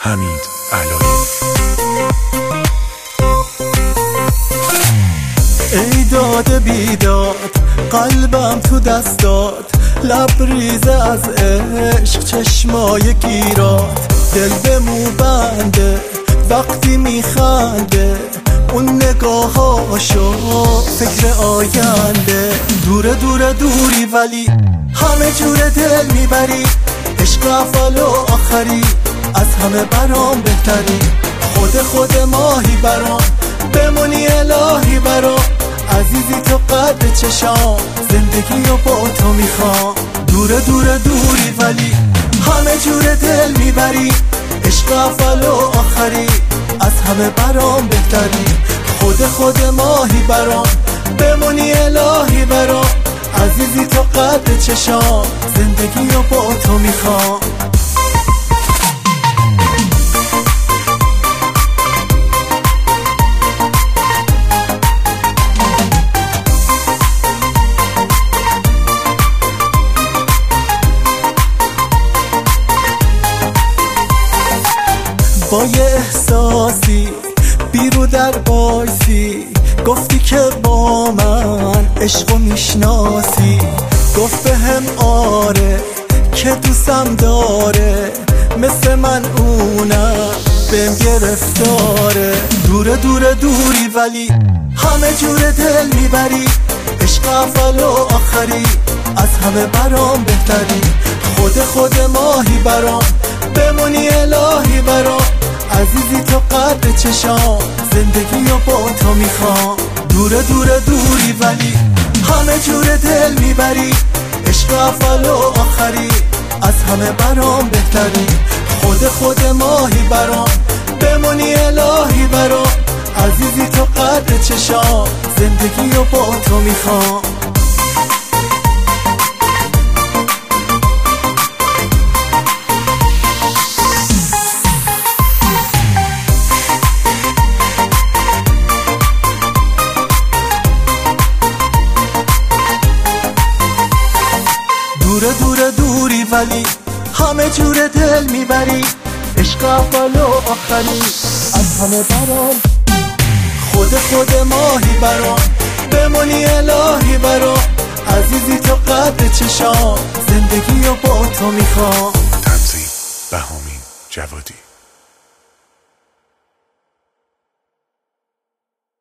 حمید علایی. ای داد بیداد قلبم تو دستات، لبریزه از عشق چشمای گیرات، دل به مو بنده وقتی میخنده، اون نگاهاشو فکر آینده. دوره دوره دوری ولی همه جور دل میبری، عشق اول و آخری از همه برام بهتری. خود ماهی برام بمونی الهی برام، عزیزی تو قد چشام، زندگی رو با تو میخوام. دوره دوره دوری ولی همه جور دل میبری، عشق اول و آخری از همه برام بهتری. خود ماهی برام بمونی الهی برام، عزیزی تو قد چشام، زندگی رو با تو میخوام. با یه احساسی بیرو در بایسی، گفتی که با من عشقو میشناسی. گفت بهم آره که دوستم داره، مثل من اونم بهم گرفتاره. دوره دوره دوری ولی همه جور دل میبری، عشق اول و آخری از همه برام بهتری. خود ماهی برام بمونی الهی برام، عزیزی تو قد چشام، زندگی رو با تو میخوام. دوره دوره دوری ولی همه جور دل میبری، عشق اول و آخری از همه برام بهتری. خود ماهی برام بمونی الهی برام، عزیزی تو قد چشام، زندگی رو با تو میخوام. دوره دوره دوری ولی همه جور دل میبری، عشق اول و آخری از همه برام. خود ماهی برام بمونی الهی برام، عزیزی تو قد چشام، زندگی رو با تو میخوام. تنظیم بهامین جوادی.